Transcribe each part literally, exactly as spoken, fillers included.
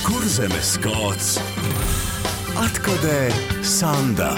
Kurzemes kāds atkodē Sanda.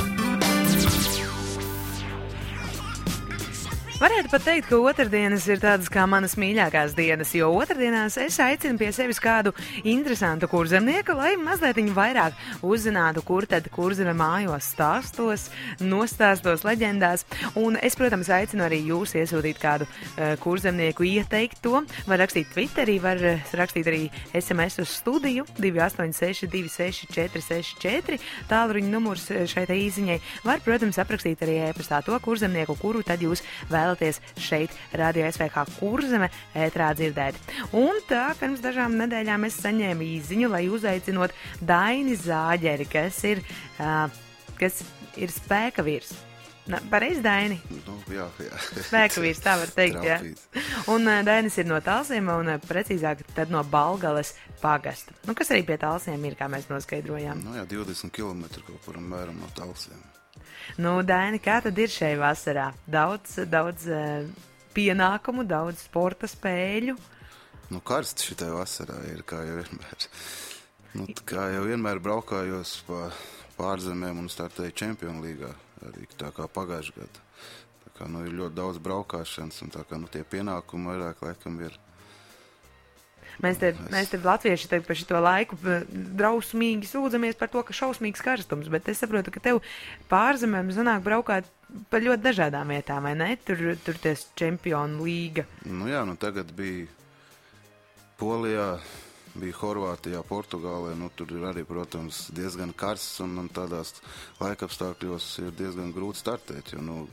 Varētu pat teikt, ka otrdienas ir tādas kā manas mīļākās dienas, jo otrdienās es aicinu pie sevis kādu interesantu kurzemnieku, lai mazliet viņu vairāk uzzinātu, kur tad kurzeme mājos stāstos, nostāstos leģendās. Un es, protams, aicinu arī jūs iesūtīt kādu uh, kurzemnieku ieteikt to. Var rakstīt Twitterī, var rakstīt arī es em es uz studiju divi astoņi seši divi seši četri seši četri. Tālruņa numurs šai te īziņai. Var, protams, aprakstīt arī e-pastā to kurzemnieku, kuru tad jūs vēl šeit Radio es ve ha Kurzeme ētrā dzirdēt. Un tā, pirms dažām nedēļām es saņēmu īziņu, lai uzaicinot Daini Zāģeri, kas ir, uh, kas ir spēka vīrs. Na, pareizi, Daini? Nu, jā, jā. Spēka vīrs, tā var teikt, jā. Un uh, Dainis ir no Talsiem un uh, precīzāk tad no Balgales pagasta. Nu, kas arī pie Talsiem ir, kā mēs noskaidrojām? Nu jā, divdesmit kilometri kaut kur un mēram no Talsiem. Nu, Daini, kā tad ir šai vasarā? Daudz, daudz uh, pienākumu, daudz sporta spēļu? Nu, karsts šitai vasarā ir, kā jau vienmēr. Nu, kā jau vienmēr braukājos pa pārzemēm un startēju Čempionu līgā, arī tā kā pagājušajā gadā. Tā kā, nu, ir ļoti daudz braukāšanas un tā kā, nu, tie pienākumi vairāk laikam ir. Mēs te, mēs te latvieši te par šito laiku drausmīgi sūdzamies par to, ka šausmīgs karstums, bet es saprotu, ka tev pārzemēm sanāk braukāt pa ļoti dažādām vietām, vai ne? Tur, tur ties Čempionu līga. Nu jā, nu tagad bija Polijā, bija Horvātijā, Portugālē, nu tur ir arī, protams, diezgan karsts un, un tādās laikapstākļos ir diezgan grūti startēt, jo, nu,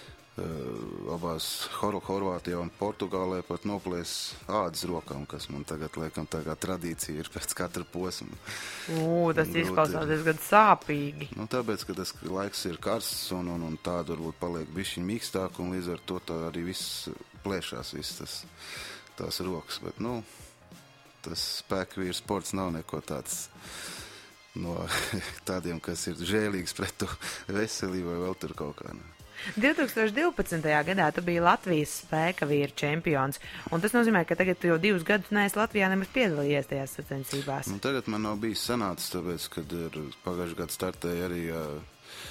Uh, abās Hor Horvātijā un Portugālē pat noplēs ādas rokām, kas man tagad, laikam, tā kā tradīcija ir pēc katra posma. Ū, tas izklausās diezgan sāpīgi. Nu, tāpēc, ka tas laiks ir karsts un, un, un tāda varbūt paliek bišķiņ mīkstāk un līdz ar to tā arī viss plēšās, viss tas, tās rokas. Bet, nu, tas spēkvīru sports nav neko tāds no tādiem, kas ir žēlīgs pret to veselību vai vēl tur kaut kā. Ne. divtūkstoš divpadsmitajā gadā tu biji Latvijas spēka vīru čempions, un tas nozīmē, ka tagad tu jau divus gadus neesi Latvijā nemaz piedalījies tajās sacensībās. Nu, tagad man nav bijis sanācis, tāpēc, kad ir pagājušajā gadā startēja arī uh,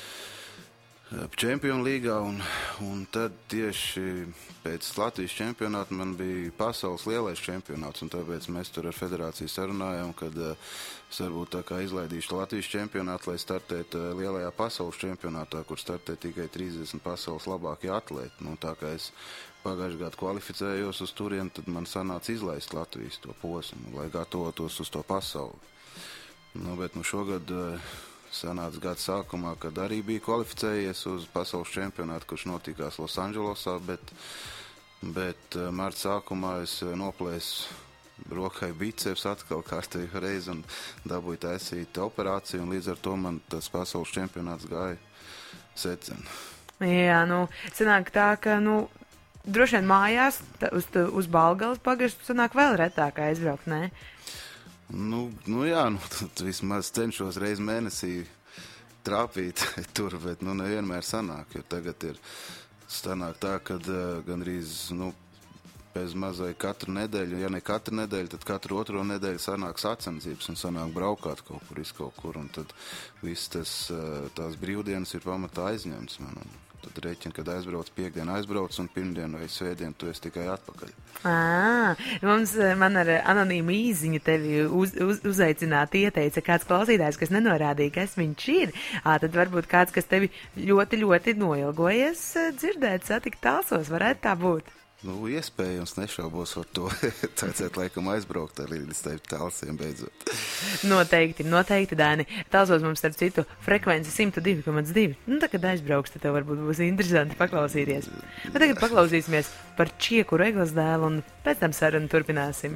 Čempionu līgā, un, un tad tieši pēc Latvijas čempionāta man bija pasaules lielais čempionāts, un tāpēc mēs tur ar federāciju sarunājām, kad uh, es varbūt tā kā izlaidīšu Latvijas čempionātu, lai startētu uh, lielajā pasaules čempionātā, kur startē tikai trīsdesmit pasaules labākie atlēti. Nu, tā kā es pagājušajā gadā kvalificējos uz turieni, tad man sanāca izlaist Latvijas to posmu, lai gatavotos uz to pasauli. Nu, bet nu šogad uh, sanāca gada sākumā, kad arī bija kvalificējies uz pasaules čempionātu, kurš notikās Losandželosā, bet, bet uh, marta sākumā es uh, noplēsu rokai biceps atkal kārtēju reizi un dabūju taisīt operāciju, un līdz ar to man tas pasaules čempionāts gāja secen. Jā, nu, sanāk tā, ka, nu, droši vien mājās tā, uz, uz Balgales pagastu sanāk vēl retāk aizbraukt, ne? Nu, nu jā, nu, tad vismaz cenšos reizi mēnesī trāpīt tur, bet, nu, nevienmēr sanāk, jo tagad ir sanāk tā, kad uh, gandrīz, nu, pēc mazai katru nedēļu, ja ne katru nedēļu, tad katru otro nedēļu sanāk sacensības un sanāk braukāt kaut kur, iz kaut kur, un tad viss tas, tās brīvdienas ir pamatā aizņemts man, un tad rēķina, kad aizbrauc piekdien aizbrauc, un pirmdien vai svētdien tu esi tikai atpakaļ. Ā, mums, man ar anonīmu īziņu tevi uz, uz, uzaicināt ieteica kāds klausītājs, kas nenorādīja, kas viņš ir. Ā, tad varbūt kāds, kas tevi ļoti, ļoti noilgojies dzirdēt, satikt Talsos, varētu tā būt? Nu, iespējams, nešaubos par to. Tācēt laikam aizbraukt arī līdz tevi Talsiem beidzot. Noteikti, noteikti, Dāni. Talsos mums starp citu frekvenci simt divi komats divi. Nu, tā, kad aizbrauks, tad tev varbūt būs interesanti paklausīties. Bet tagad paklausīsimies par Čieku Reglas dēlu un pēc tam sarunu turpināsim.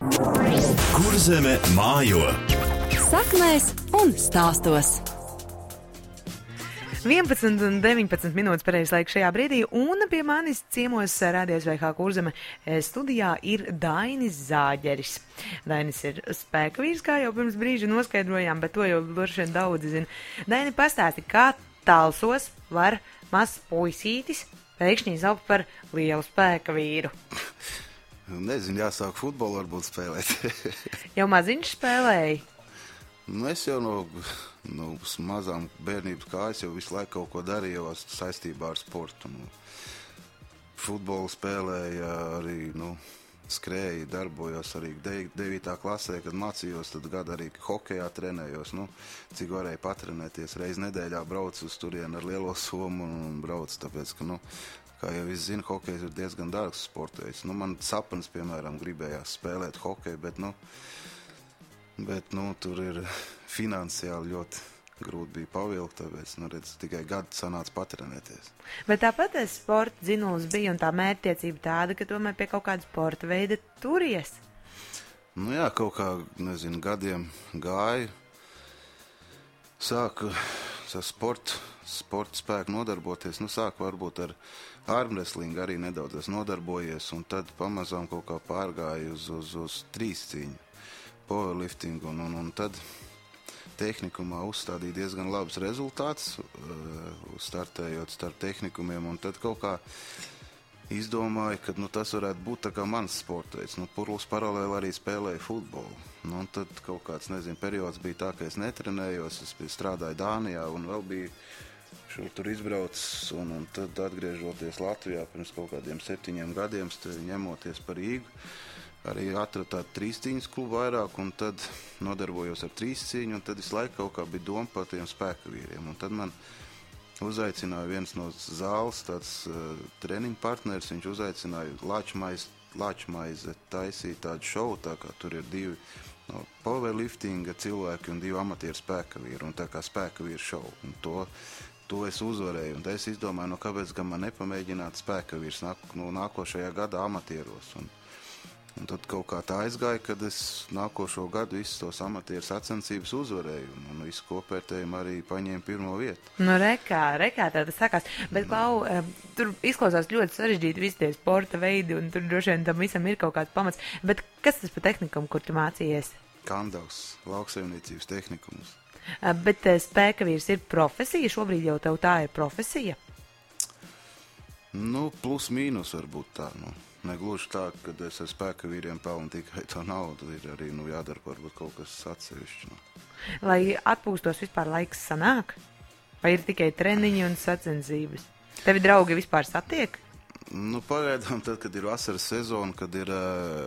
Kurzeme mājo. Saknēs un stāstos. vienpadsmit un deviņpadsmit minūtes pareizais laiks šajā brīdī, un pie manis ciemos Radio es ve ha Kurzeme studijā ir Dainis Zāģeris. Dainis ir spēka vīrs, kā jau pirms brīža noskaidrojām, bet to jau droši vien daudzi zina. Daini, pastāsti, kā Talsos var mazs puisītis pēkšņi izaugt par lielu spēka vīru? Nezinu, jāsāk futbolu varbūt spēlēt. Jau maziņš spēlēja? Nu, es jau no, no mazām bērnības kājas jau visu laiku kaut ko darīju saistībā ar sportu. Nu, futbolu spēlēju, arī nu, skrēju, darbojos arī devītā klasē, kad mācījos, tad gadu arī hokejā trenējos. Nu, cik varēju patrenēties, reiz nedēļā braucu uz turienu ar lielo somu un braucu, tāpēc, ka, nu, kā jau es zinu, hokejs ir diezgan dārgs sportējs. Nu, man sapnis, piemēram, gribējās spēlēt hokeju, bet, nu, bet, nu, tur ir finansiāli ļoti grūti bija pavilkt, tāpēc, nu, redz, tikai gadu sanāca patrenēties. Bet tāpat es sporta dzinulis bija un tā mērķtiecība tāda, ka tomēr pie kaut kāda sporta veida turies. Nu jā, kaut kā, nezinu, gadiem gāju, sāku ar sportu, sporta spēku nodarboties, nu sāku varbūt ar armwrestlingu arī nedaudz es nodarbojies, un tad pamazām kaut kā pārgāju uz, uz, uz trīscīņu, powerliftingu, un, un, un tad tehnikumā uzstādīja diezgan labs rezultāts, startējot starp tehnikumiem, un tad kaut kā izdomāju, ka nu, tas varētu būt tā kā mans sporteids. Nu, plus paralēli arī spēlēju futbolu. Nu, un tad kaut kāds, nezinu, periods bija tā, ka es netrenējos, es strādāju Dānijā un vēl biju šur tur izbraucis, un, un tad atgriežoties Latvijā pirms kaut kādiem septiņiem gadiem, ņemoties par Rīgu, arī atradu tādu trīscīņas klubu vairāk, un tad nodarbojos ar trīscīņu, un tad visu laiku kaut kā bija doma par tiem spēka vīriem. Un tad man uzaicināja viens no zāles, tāds uh, treniņu partneris, viņš uzaicināja Lāčmaize, Lāčmaize taisīt tādu šovu, tā kā tur ir divi no powerliftinga cilvēki un divi amatieru spēka vīri, un tā kā spēka vīru šovu. Un to, to es uzvarēju, un es izdomāju, no kāpēc gan man nepamēģināt spēka vīrs nāk, no nākošajā gadā amatieros. Un, Un tad kaut kā tā aizgāja, kad es nākošo gadu visus tos amatieru sacensības uzvarēju, un, un visu kopērtējumu arī paņēmu pirmo vietu. Nu, rekā, rekā tā tas sakās. Bet, Klau, tur izklausās ļoti sarežģīti visi tie sporta veidi, un tur droši vien tam visam ir kaut kāds pamats. Bet kas tas par tehnikumu, kur tu mācījies? Kandavs, lauksaimniecības tehnikums. Bet spēkavīrs ir profesija? Šobrīd jau tev tā ir profesija? Nu, plus mīnus varbūt tā, nu. Negluži tā, ka es ar spēka vīriem pelnu tikai to naudu, ir arī nu, jādara varbūt kaut kas atsevišķi. Nu. Lai atpūstos vispār laiks sanāk? Vai ir tikai treniņi un sacensības? Tevi draugi vispār satiek? Nu, pagaidām tad, kad ir vasaras sezona, kad ir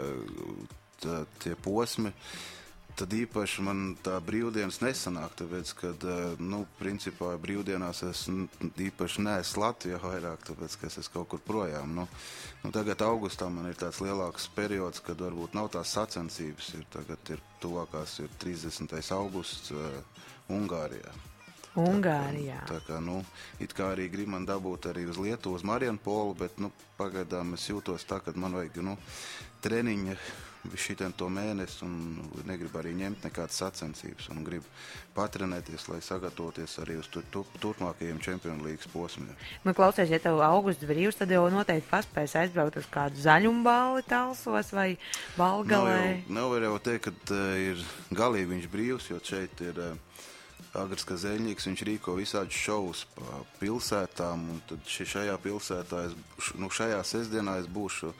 tā, tie posmi, tad īpaši man tā brīvdienas nesanāk, tāpēc, kad, nu, principā brīvdienās es īpaši neesmu Latvijā vairāk, tāpēc, ka es esmu kaut kur projām. Nu, nu, tagad augustā man ir tāds lielāks periods, kad varbūt nav tās sacensības, ir tagad ir tuvākās ir trīsdesmitais augusts uh, Ungārijā. Ungārijā. Tā kā, tā kā, nu, it kā arī grib man dabūt arī uz Lietuvu, uz Marijampolu, bet, nu, pagaidām es jūtos tā, kad man vajag, nu, treniņa šitien to mēnesi un negribu arī ņemt nekādas sacensības un gribu patrenēties, lai sagatavoties arī uz tur, tur, turpmākajiem Čempionu līgas posmiem. Nu, klausies, ja tev augusts brīvs, tad jau noteikti paspēs aizbraukt uz kādu zaļumballi Talsos vai Balgalē. Nav jau, jau teikt, ka uh, ir galīgi viņš brīvs, jo šeit ir uh, Agrs Kazeļņiks, viņš rīko visādus šovus pa pilsētām, un tad šajā pilsētā, es, nu, šajā sestdienā es būšu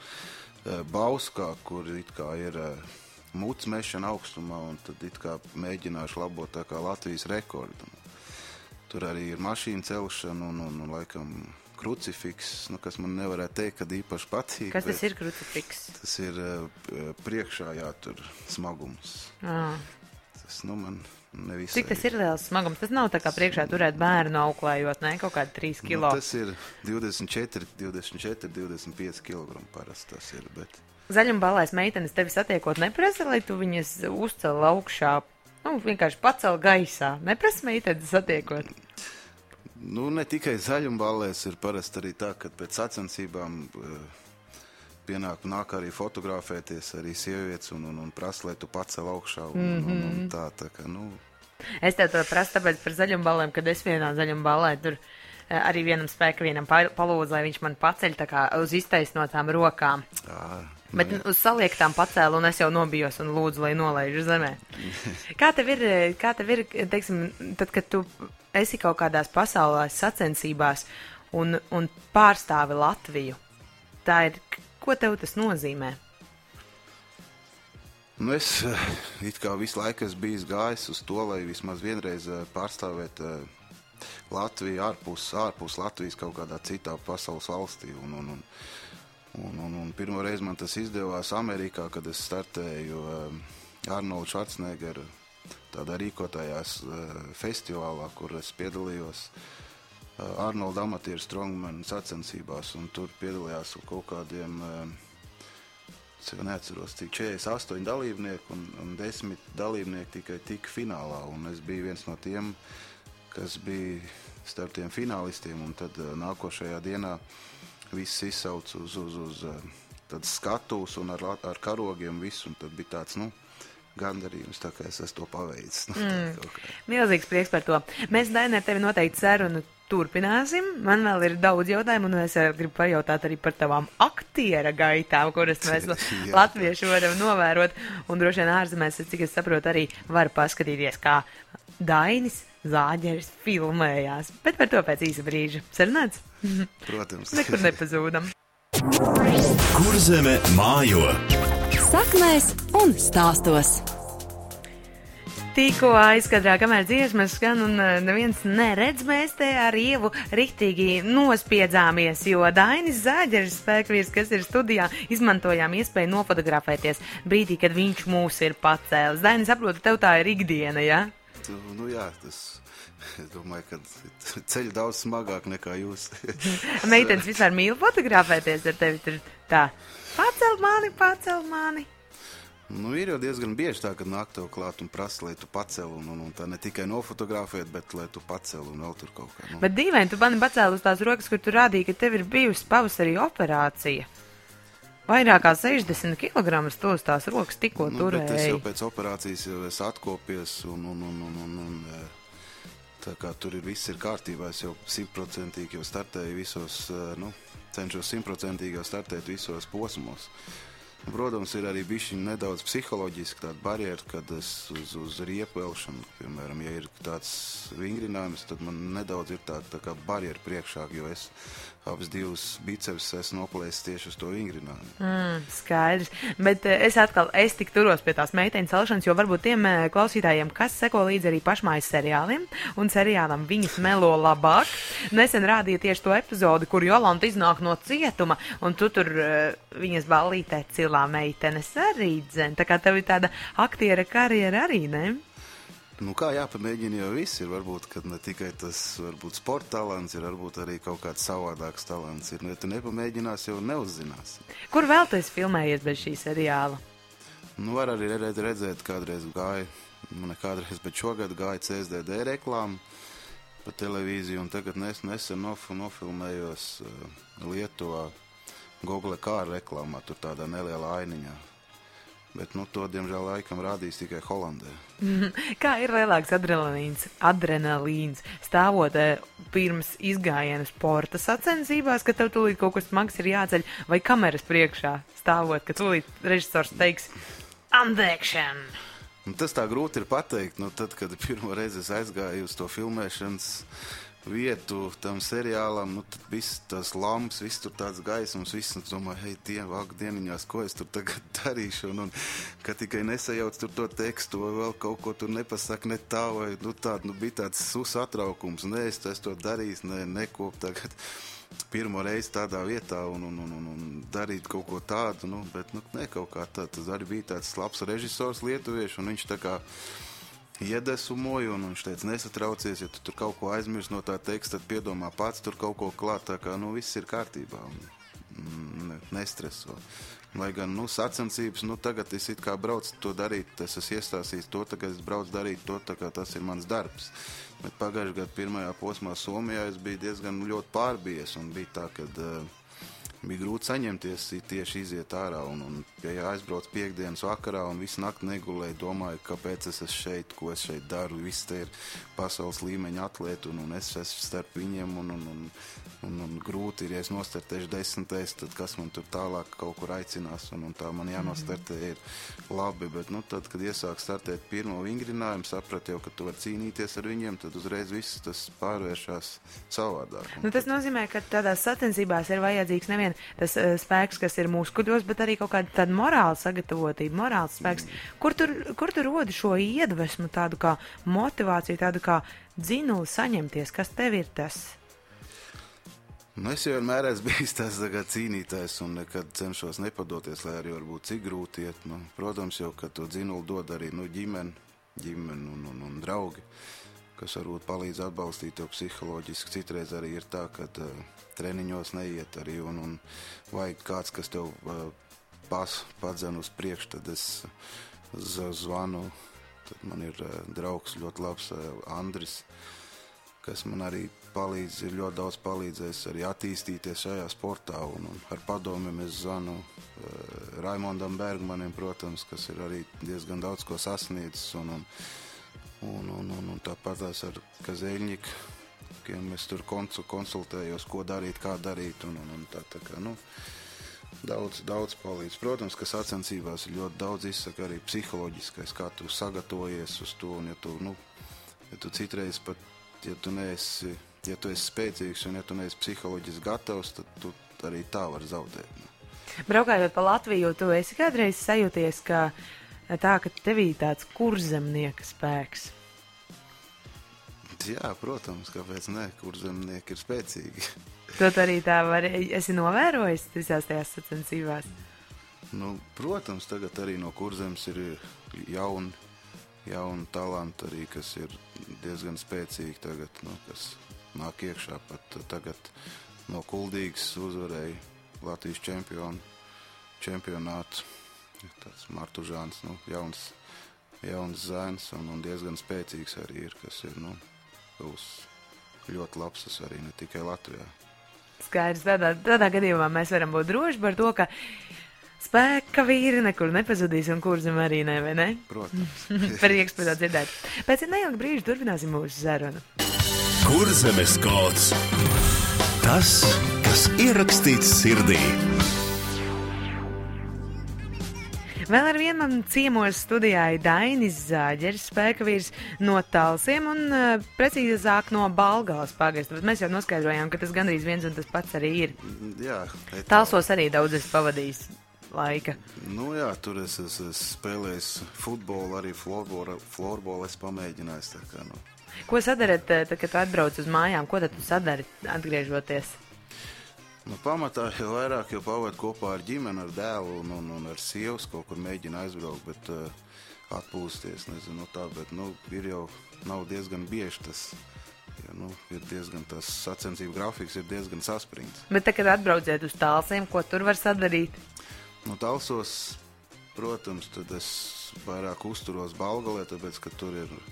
Bauskā, kur it kā ir muts mešana augstumā, un tad it kā mēģināšu labot tā kā Latvijas rekordu. Tur arī ir mašīna celšana un, un, un laikam krucifiks, nu, kas man nevarētu teikt, kad īpaši patīk. Kas tas ir krucifiks? Tas ir uh, priekšā jātur smagums. Ah. Tas, nu, man nevisai. Cik tas ir liels smagums? Tas nav tā kā priekšā turēt bērnu auklējot, ne? Kaut kādi trīs kilo. Nu, tas ir divdesmit četri, divdesmit pieci kilogramu parasti tas ir, bet... Zaļumballēs meitenes tevi satiekot neprasa, lai tu viņas uzcel augšā, nu, vienkārši pacel gaisā. Neprasa meitenes satiekot? Nu, ne tikai zaļumballēs ir parasti arī tā, ka pēc sacensībām pienāk, nāk arī fotografēties arī sievietes un, un, un prasa, lai tu pacel augšā un, mm-hmm. un, un tā, tā kā, nu... Es tev to prasu tāpēc par zaļumballēm, kad es vienā zaļumballē tur arī vienam spēka vienam palūdzu, lai viņš man paceļ tā kā uz iztaisnotām rokām. Jā, bet jā. Uz saliektām pacēlu un es jau nobijos un lūdzu, lai nolaižu zemē. Kā tev ir, kā tev ir, teiksim, tad, kad tu esi kaut kādās pasaulās sacensībās un, un pārstāvi Latviju, tā ir... Ko tev tas nozīmē? Nu, es it kā visu laiku esmu bijis gājis uz to, lai vismaz vienreiz pārstāvēt Latviju ārpus, ārpus Latvijas kaut kādā citā pasaules valstī. Un, un, un, un, un, un pirmo reizi man tas izdevās Amerikā, kad es startēju Arnolda Schwarzeneggera tādā rīkotājās festivālā, kur es piedalījos Arnolda amatieru strongman sacensībās, un tur piedalījās kaut kādiem, es jau neatceros, cik četrdesmit astoņi dalībnieki, un, un desmit dalībnieki tikai tika finālā, un es biju viens no tiem, kas bija starp tiem finālistiem, un tad uh, nākošajā dienā viss izsauc uz, uz, uz uh, tāds skatūs un ar, ar karogiem visu, un tad bija tāds, nu, gandarījums, tā kā es esmu to paveicis. Mm. Milzīgs prieks par to. Mēs, Daini, ar tevi noteikti sarunu turpināsim. Man vēl ir daudz jautājumu, un es gribu pajautāt arī par tavām aktiera gaitām, kuras mēs latvieši varam novērot, un droši vien ārzemēs, cik es saprotu, arī var paskatīties, kā Dainis Zāģeris filmējās. Bet par to pēc īsa brīža. Sarunāts? Protams. Nekur nepazūdam. Kurzeme mājo. Saknēs un stāstos. Tikko aizkadrā, kamēr dziesmas skan un neviens neredz, mēs te ar Ievu riktīgi nospiedzāmies, jo Dainis Zāģeris, spēkvīrs, kas ir studijā, izmantojām iespēju nofotografēties brīdī, kad viņš mūs ir pacēlis. Daini, saprotu, tev tā ir ikdiena, ja? Tu, nu jā, tas, es domāju, ka ceļu daudz smagāk nekā jūs. Meitenes vispār mīl fotografēties ar tevi tur tā. Pacel mani, pacel mani. Nu, ir jau diezgan bieži tā, kad nāk tev klāt un prasa, lai tu pacel, un, un, un tā ne tikai nofotografēt, bet lai tu pacel un vēl tur kaut kā. Nu. Bet dīvaini, tu mani pacēli uz tās rokas, kur tu rādīji, ka tev ir bijusi pavasarī operācija. Vairāk kā sešdesmit kilogramus tu uz tās rokas tikko nu, turēji. Bet es jau pēc operācijas jau esmu atkopies, un, un, un, un, un, un tā kā tur ir viss ir kārtībā, es jau simtprocentīgi jau startēju visos, nu, cenšos simtprocentīgi jau startēt visos posmos. Protams, ir arī bišķiņ nedaudz psiholoģiski tāda barjera, kad es uz, uz riepu elšanu, piemēram, ja ir tāds vingrinājums, tad man nedaudz ir tā, tā kā barjera priekšāk, jo es abas divas biceps esmu noplēsis tieši uz to vingrinājumu. Mm, skaidrs. Bet es atkal, es tik turos pie tās meiteņas elšanas, jo varbūt tiem klausītājiem, kas seko līdzi arī pašmājas seriāliem, un seriālam Viņas melo labāk, nesen rādīja tieši to epizodi, kur Jolanta iznāk no cietuma, un tu tur viņas ballītē cilā meitenes arī dzen. Tā kā tev ir tāda aktiera karjera arī, ne? Nu kā jāpamēģina jau viss ir, varbūt, kad ne tikai tas, varbūt sporta talants ir, varbūt arī kaut kāds savādāks talants ir. Nu, ja tu nepamēģinās, jau neuzzinās. Kur vēl tu esi filmējies bez šī seriāla? Nu, var arī redzēt, kādreiz gāja, nu ne kādreiz, bet šogad gāja C S D D reklāmu pa televīziju, un tagad nes, nesen nof, nofilmējos uh, Lietuvā Google kāra reklāmā, tur tādā nelielā ainiņā. Bet, nu, to, diemžēl, laikam rādīs tikai Holandē. Kā ir lielāks adrenalīns, adrenalīns stāvot pirms izgājiena sporta sacensībās, ka tev tūlīt kaut kas smags ir jāceļ, vai kameras priekšā stāvot, ka tūlīt režisors teiks and action? Un tas tā grūti ir pateikt, nu, tad, kad pirmo reizi es aizgāju uz to filmēšanas vietu tam seriālam, nu, tad viss tās lamps, viss tur tāds gaisums, viss, un domāju, hei, dien, vāk dieniņās, ko es tur tagad darīšu, un, un ka tikai nesajauc tur to tekstu, vai vēl kaut ko tur nepasaka, ne tā, vai, nu, tād, nu, bija tāds satraukums, ne, es, es to darīju, ne, nekop tagad pirmo reizi tādā vietā, un, un, un, un, un darīt kaut ko tādu, nu, bet, nu, ne kaut kā tā, tas arī bija tāds labs režisors lietuvieši, un viņš tā kā iedesmoju, un viņš teica, nesatraucies, ja tu tur kaut ko aizmirs no tā teksta, tad piedomā pats tur kaut ko klāt, tā kā, nu, viss ir kārtībā, un ne, nestreso. Lai gan, nu, sacensības, nu, tagad es it kā braucu to darīt, es esmu iestāstījis to, tagad es braucu darīt to, tā kā tas ir mans darbs. Bet pagājušajā gadu pirmajā posmā Somijā es biju diezgan ļoti pārbijies, un bija tā, kad uh, bija grūti saņemties, tieši iziet ārā, un, un ja aizbrauc piekdienas vakarā un visu nakti negulēju, domāju, kāpēc es esmu šeit, ko es šeit daru, viss te ir pasaules līmeņa atlēti, un, un es esmu starp viņiem, un, un, un, un, un grūti ir, ja es nostartēšu desmitais, tad kas man tur tālāk kaut kur aicinās, un, un tā man jānostartē ir labi, bet, nu, tad, kad iesāk startēt pirmo vingrinājumu, saprat jau, ka tu var cīnīties ar viņiem, tad uzreiz viss tas pārvēršās savādāk. Nu, tas nozīmē, ka tādās sacensībās ir vajadzīgs neviens vien tas uh, spēks, kas ir muskuļos, bet arī kaut kāda tāda morāla sagatavotība, morāls spēks. Mm. Kur tur, kur tur rodi šo iedvesmu, tādu kā motivāciju, tādu kā dzinuli saņemties? Kas tev ir tas? Nu, es jau vienmēr esmu bijis tas cīnītājs un nekad cenšos nepadoties, lai arī varbūt cik grūti iet. Nu, protams, jau, ka to dzinuli dod arī nu, ģimeni, ģimeni un, un, un draugi, kas varbūt palīdz atbalstīt to psiholoģiski. Citreiz arī ir tā, ka uh, treniņos neiet arī un, un vajag kāds, kas tev uh, pas, padzen uz priekšu, tad es uh, zvanu. Tad man ir uh, draugs ļoti labs uh, Andris, kas man arī palīdz, ir ļoti daudz palīdzējis arī attīstīties šajā sportā, un, un ar padomiem es zvanu uh, Raimondam Bergmanim, protams, kas ir arī diezgan daudz ko sasniedzis, un, un, un, un, un, un tāpatās ar Kazeļņiku, kuriem es tur konsultējos, ko darīt, kā darīt, un, un, un tā, tā kā, nu, daudz, daudz palīdz. Protams, ka sacensībās ir ļoti daudz izsaka arī psiholoģiskais, kā tu sagatavojies uz to, un ja tu, nu, ja tu citreiz pat, ja tu neesi, ja tu esi spēcīgs un ja tu neesi psiholoģiski gatavs, tad tu arī tā var zaudēt. Braukājot pa Latviju, tu esi kādreiz sajūties, ka tā, ka tevī tāds kurzemnieka spēks? Jā, protams, kāpēc ne, kurzemnieki ir spēcīgi. Tu arī tā var, esi novērojis visās tajās sacensībās? Nu, protams, tagad arī no kurzemes ir jauni, jauni talanti arī, kas ir diezgan spēcīgi tagad, nu, kas nāk iekšā pat tagad no Kuldīgas uzvarēja Latvijas čempionu, čempionātu. Tāds Martužāns, nu, jauns, jauns zēns un, un diezgan spēcīgs arī ir, kas ir, nu, būs ļoti labs tas arī, ne tikai Latvijā. Skaidrs, tādā, tādā gadījumā mēs varam būt droši par to, ka spēka vīri nekur nepazudīs un kurzem arī ne, vai ne? Protams. Prieks par to dzirdēt. Pēc neilga brīža turpināsim mūsu sarunu. Kurzemes kods. Tas, kas ierakstīts sirdī. Vēl ar vienu man ciemos studijā ir Dainis Zāģeris, spēka vīrs no Talsiem un uh, precīzāk no Balgales pagasta, bet mēs jau noskaidrojām, ka tas gandrīz viens un tas pats arī ir. Jā. Talsos arī daudz esi pavadījis laika. Nu jā, tur es, es, es spēlējis futbolu, arī florbolu, florbolu es pamēģinājis, tā kā, nu. Ko sadarat, tad, kad tu atbrauc uz mājām, ko tad tu sadari atgriežoties? Nu, pamatā jau vairāk jau pavadu kopā ar ģimeni, ar dēlu un, un, un ar sievas, kaut kur mēģina aizbraukt, bet uh, atpūsties, nezinu, tā, bet, nu, ir jau nav diezgan bieži tas, ja, nu, ir diezgan tas sacensību grafiks ir diezgan saspringts. Bet tad, kad atbrauciet uz Talsiem, ko tur var sadarīt? Nu, Talsos, protams, tad es vairāk uzturos Balgalē, tāpēc, ka tur ir,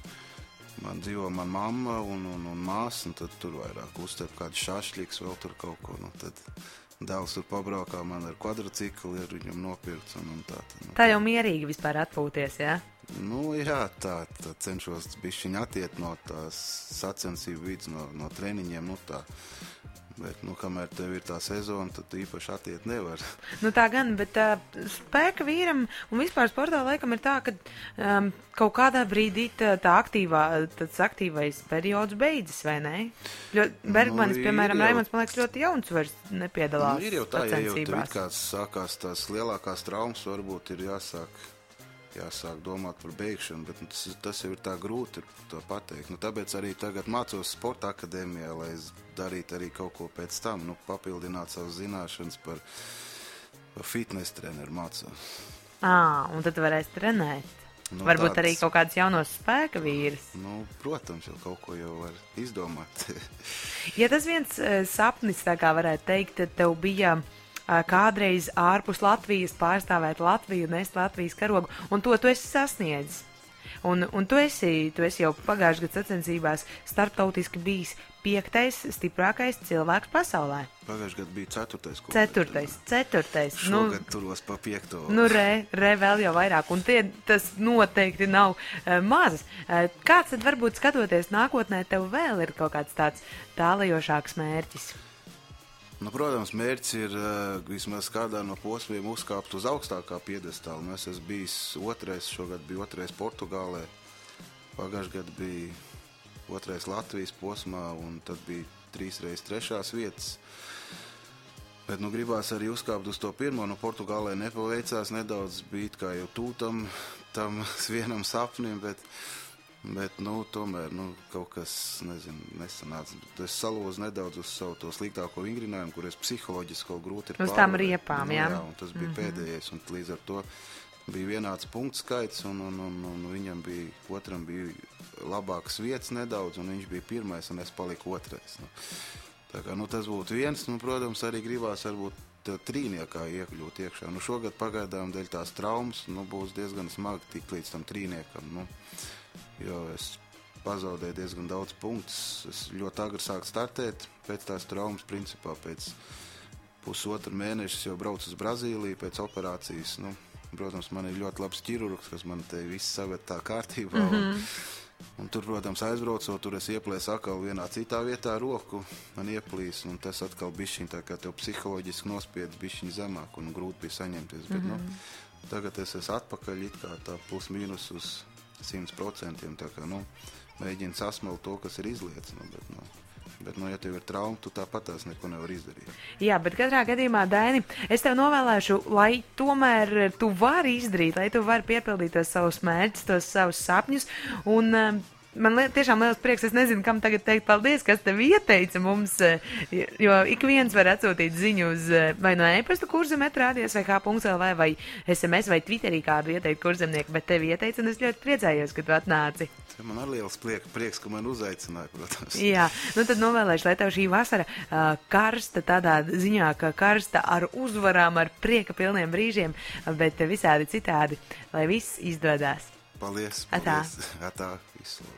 man dzīvo man mamma un, un, un māsa, un tad tur vairāk uztep kāds šašļiks, vēl tur kaut ko, nu, tad dēls tur pabraukā, man ar kvadrocikli ir viņam nopirkts, un, un tā. Tad, nu, tā jau mierīgi vispār atpūties, jā? Nu, jā, tā, tā cenšos bišķiņ atiet no tās sacensību vidas, no, no treniņiem, nu tā. Bet, nu, kamēr tev ir tā sezona, tad īpaši atiet nevar. Nu, tā gan, bet uh, spēka vīram un vispār sportā laikam ir tā, ka um, kaut kādā brīdī tā, tā aktīvā, tāds aktīvais periods beidzas, vai ne? Bergmanis, nu, piemēram, jau... Raimonds, man liekas, ļoti jauns vairs nepiedalās. Nu, ir jau tā, ja jau tev sacensībās. it kāds sākās tās lielākās traumas, varbūt ir jāsāk, jāsāk domāt par beigšanu, bet nu, tas, tas jau ir tā grūti to pateikt. Nu, tāpēc arī tagad mācos sporta akadēmijā, lai es darīt arī kaut ko pēc tam, nu, papildināt savas zināšanas par, par fitness treneru mācos. Ā, un tad varēs trenēt. Nu, varbūt tāds... arī kaut kāds jaunos spēka vīrs. Nu, protams, jau kaut ko jau var izdomāt. Ja tas viens uh, sapnis, tā kā varētu teikt, tad tev bija uh, kādreiz ārpus Latvijas pārstāvēt Latviju, nest Latvijas karogu, un to tu esi sasniedzis. Un, un tu esi, tu esi jau pagājušajā gadu sacensībās starptautiski bijis piektais stiprākais cilvēks pasaulē. Pagājušajā gadā bija ceturtais. Ceturtais, ceturtais. Šogad nu, turos pa piekto. Nu, re, re vēl jau vairāk, un tie, tas noteikti nav uh, mazs. Uh, kāds tad varbūt skatoties nākotnē, tev vēl ir kaut kāds tāds tālajošāks mērķis? Nu, protams, mērķis ir uh, vismaz kādā no posmiem uzkāpt uz augstākā piedestāla. Nu, es esmu bijis otrais, šogad bija otrais Portugālē, pagājušajā gadā bija otrais Latvijas posmā, un tad bija trīsreiz trešās vietas. Bet, nu, gribās arī uzkāpt uz to pirmo, nu, Portugālē nepaveicās nedaudz, bija kā jau tūtam, tam vienam sapnim, bet, bet, nu, tomēr, nu, kaut kas, nezinu, nesanāca. Es salūzu nedaudz uz savu to sliktāko vingrinājumu, kur es psiholoģiski kaut grūti ir pārvarēt. Uz tām riepām, nu, jā. Jā, un tas bija mm-hmm. pēdējais, un līdz ar to bija vienāds punkts skaits, un, un, un, un viņam bija, otram bija labākas vietas nedaudz, un viņš bija pirmais, un es paliku otrais. Nu. Tā kā, nu, tas būtu viens, nu, protams, arī gribās varbūt trīniekā iekļūt iekšā. Nu, šogad pagaidām dēļ tās traumas, nu, būs diezgan smagi tik līdz tam trīniekam, nu, jo es pazaudēju diezgan daudz punktus. Es ļoti agri sāku startēt pēc tās traumas, principā pēc pusotra mēneša jau braucu uz Brazīliju pēc operācijas, nu, protams, man ir ļoti labs ķirurgs, kas man te viss saved tā kārtībā. Mm-hmm. Un, un tur, protams, aizbraucot, tur es ieplēsu atkal vienā citā vietā roku, man ieplīs, un tas atkal bišķiņ tā kā tev psiholoģiski nospiedz bišķiņ zemāk, un grūti bija saņemties. Bet, mm-hmm. nu, tagad es esmu atpakaļ it kā tā plus mīnus uz simt procentiem, tā kā, nu, mēģinu sasmelt to, kas ir izlietas, nu, bet, nu, Bet, nu, ja tev ir trauma, tu tāpat tās neko nevar izdarīt. Jā, bet katrā gadījumā, Daini, es tev novēlēšu, lai tomēr tu vari izdarīt, lai tu vari piepildīt tos savus mērķus, tos savus sapņus. Un uh, man li tiešām liels prieks, es nezinu, kam tagad teikt paldies, kas tev ieteica mums, uh, jo ik viens var atsūtīt ziņu uz uh, vai no e-pasta Kurzem at radio s v h punkt l v vai es em es vai Twitterī kādu ieteikt kurzemnieku, bet tevi ieteica, un es ļoti priecājos, ka tu atnāci. Man arī liels prieks, ka man uzaicināja, protams. Jā, nu tad novēlēšu, lai tev šī vasara uh, karsta tādā ziņā, ka karsta ar uzvarām, ar prieka pilniem brīžiem, bet visādi citādi, lai viss izdodās. Paldies, paldies. Atā. Atā, visu.